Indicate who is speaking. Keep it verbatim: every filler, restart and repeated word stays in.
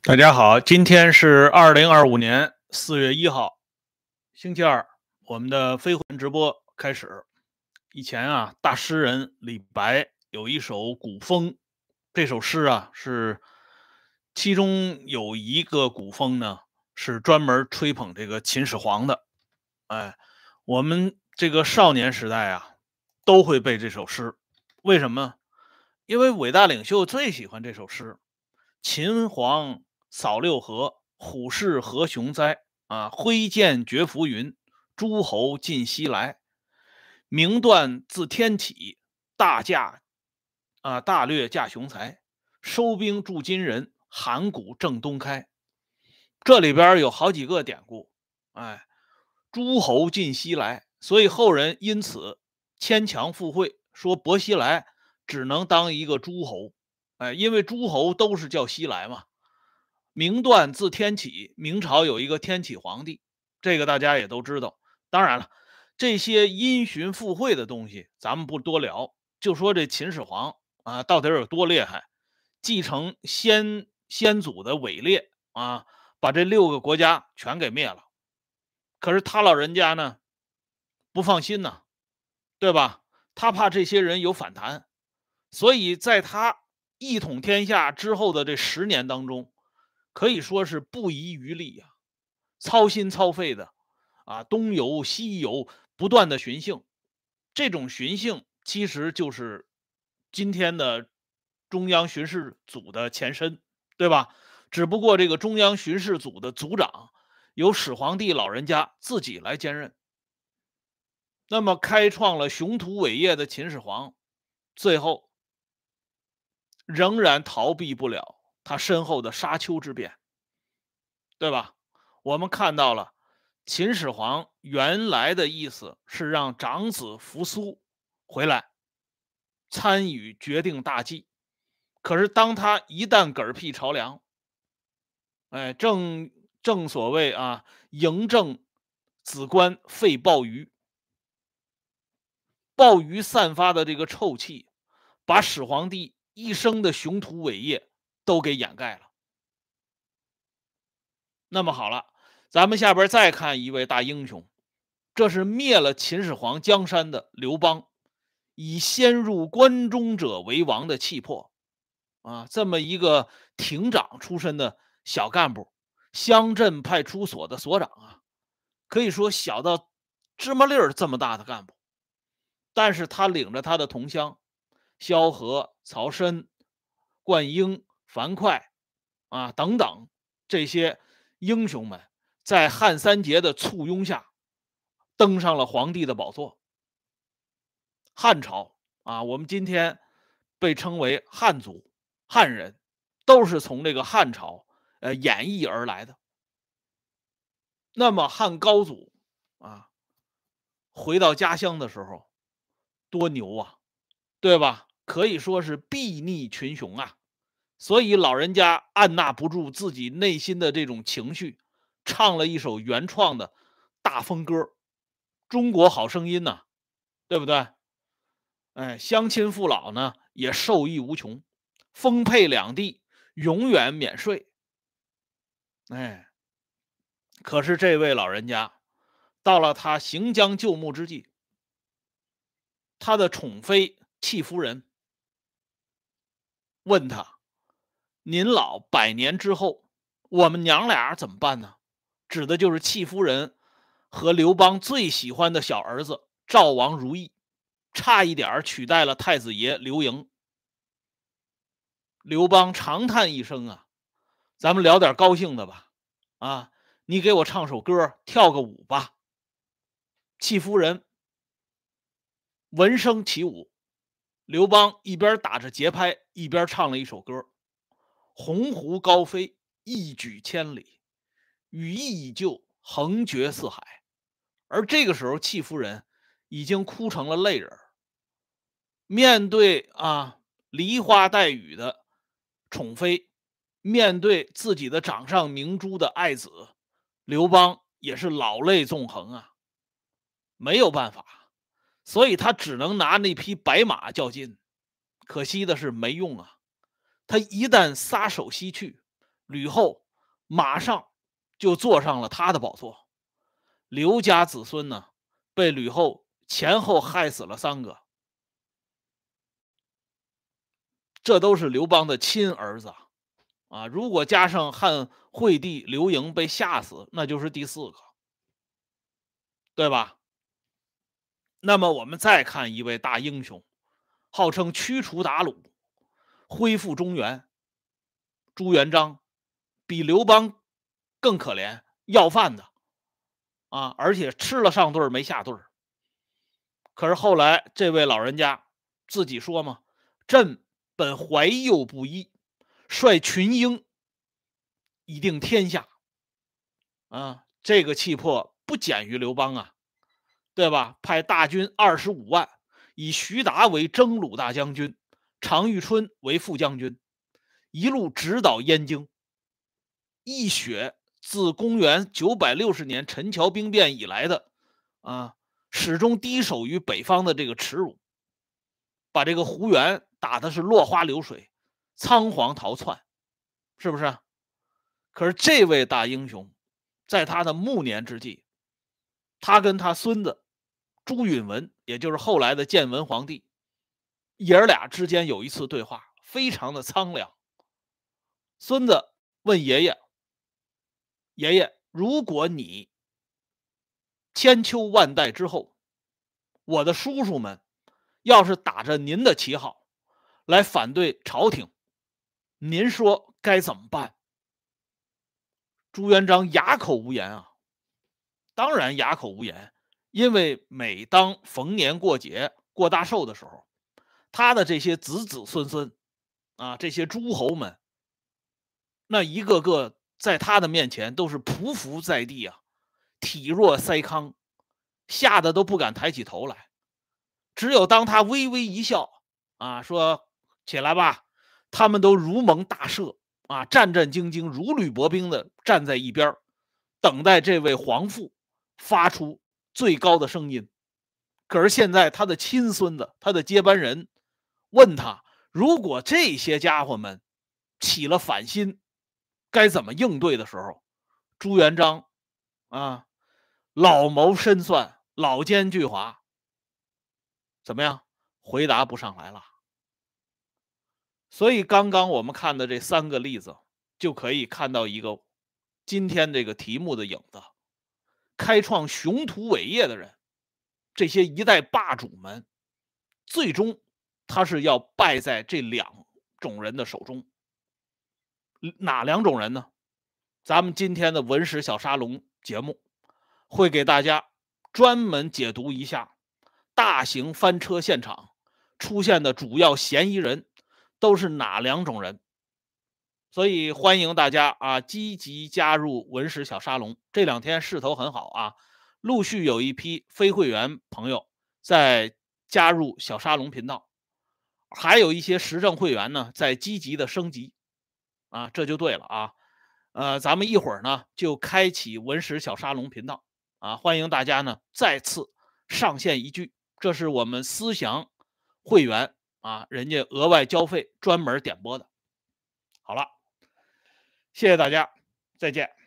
Speaker 1: 大家好，今天是二零二五年四月一号，星期二，我们的飞魂直播开始。以前啊，大诗人李白有一首古风，这首诗啊是其中有一个古风呢是专门吹捧这个秦始皇的。哎，我们这个少年时代啊都会背这首诗，为什么？因为伟大领袖最喜欢这首诗。秦皇扫六合，虎视何雄哉！啊，挥剑绝浮云，诸侯尽西来。名断自天起，大驾啊大略驾雄才。收兵助金人，函谷正东开。这里边有好几个典故，哎，诸侯尽西来，所以后人因此牵强附会，说薄熙来只能当一个诸侯，哎，因为诸侯都是叫西来嘛。明断自天启，明朝有一个天启皇帝，这个大家也都知道。当然了，这些因循附会的东西咱们不多聊，就说这秦始皇啊，到底有多厉害，继承先先祖的伟业啊，把这六个国家全给灭了。可是他老人家呢，不放心呐，对吧？他怕这些人有反弹，所以在他一统天下之后的这十年当中，可以说是不遗余力呀、啊，操心操肺的啊，东游西游，不断的巡幸。这种巡幸其实就是今天的中央巡视组的前身，对吧？只不过这个中央巡视组的组长由始皇帝老人家自己来兼任。那么开创了雄图伟业的秦始皇，最后仍然逃避不了他身后的沙丘之变，对吧？我们看到了秦始皇原来的意思是让长子扶苏回来参与决定大计，可是当他一旦嗝屁朝凉，哎，正正所谓啊，嬴政子官废鲍鱼，鲍鱼散发的这个臭气，把始皇帝一生的雄图伟业都给掩盖了。那么好了，咱们下边再看一位大英雄，这是灭了秦始皇江山的刘邦，以先入关中者为王的气魄啊，这么一个亭长出身的小干部，乡镇派出所的所长啊，可以说小到芝麻粒儿这么大的干部，但是他领着他的同乡萧何、曹参、灌婴、樊哙啊等等这些英雄们，在汉三杰的簇拥下，登上了皇帝的宝座。汉朝啊，我们今天被称为汉族、汉人，都是从这个汉朝呃演绎而来的。那么汉高祖啊，回到家乡的时候，多牛啊，对吧？可以说是睥睨群雄啊。所以老人家按捺不住自己内心的这种情绪，唱了一首原创的大风歌《中国好声音》呐，对不对？哎，乡亲父老呢也受益无穷，丰沛两地永远免税。哎，可是这位老人家到了他行将就木之际，他的宠妃戚夫人问他：您老百年之后，我们娘俩怎么办呢？指的就是戚夫人和刘邦最喜欢的小儿子赵王如意，差一点取代了太子爷刘盈。刘邦长叹一声啊，咱们聊点高兴的吧。啊，你给我唱首歌，跳个舞吧。戚夫人闻声起舞，刘邦一边打着节拍，一边唱了一首歌：鸿鹄高飞，一举千里，羽翼已就，横绝四海。而这个时候，戚夫人已经哭成了泪人。面对啊梨花带雨的宠妃，面对自己的掌上明珠的爱子，刘邦也是老泪纵横啊，没有办法，所以他只能拿那匹白马较劲。可惜的是没用啊，他一旦撒手西去， 吕后马上就坐上了他的宝座。刘家子孙呢，被吕后前后害死了三个，这都是刘邦的亲儿子啊！如果加上汉惠帝刘盈被吓死，那就是第四个，对吧？那么我们再看一位大英雄，号称驱除鞑虏、恢复中原，朱元璋，比刘邦更可怜，要饭的啊，而且吃了上顿没下顿。可是后来这位老人家自己说嘛：“朕本怀幼不依，率群英以定天下。”啊，这个气魄不减于刘邦啊，对吧？派大军二十五万，以徐达为征虏大将军，常遇春为副将军，一路直捣燕京。一雪自公元九百六十年陈桥兵变以来的啊，始终低守于北方的这个耻辱，把这个胡元打的是落花流水，仓皇逃窜，是不是？可是这位大英雄，在他的暮年之际，他跟他孙子朱允文，也就是后来的建文皇帝，爷儿俩之间有一次对话，非常的苍凉。孙子问爷爷：“爷爷，如果你千秋万代之后，我的叔叔们要是打着您的旗号来反对朝廷，您说该怎么办？”朱元璋哑口无言啊，当然哑口无言，因为每当逢年过节、过大寿的时候，他的这些子子孙孙啊，这些诸侯们，那一个个在他的面前都是匍匐在地啊，体弱筛糠，吓得都不敢抬起头来。只有当他微微一笑啊，说起来吧，他们都如蒙大赦啊，战战兢兢、如履薄冰的站在一边，等待这位皇父发出最高的声音。可是现在他的亲孙子，他的接班人问他，如果这些家伙们起了反心，该怎么应对的时候，朱元璋啊，老谋深算，老奸巨猾，怎么样？回答不上来了。所以刚刚我们看的这三个例子，就可以看到一个今天这个题目的影子。开创雄图伟业的人，这些一代霸主们，最终他是要败在这两种人的手中。哪两种人呢？咱们今天的文史小沙龙节目会给大家专门解读一下大型翻车现场出现的主要嫌疑人都是哪两种人。所以欢迎大家啊积极加入文史小沙龙，这两天势头很好啊，陆续有一批非会员朋友在加入小沙龙频道，还有一些时政会员呢在积极的升级啊，这就对了啊。呃，咱们一会儿呢就开启文史小沙龙频道啊，欢迎大家呢再次上线一句，这是我们思祥会员啊，人家额外交费专门点播的。好了，谢谢大家，再见。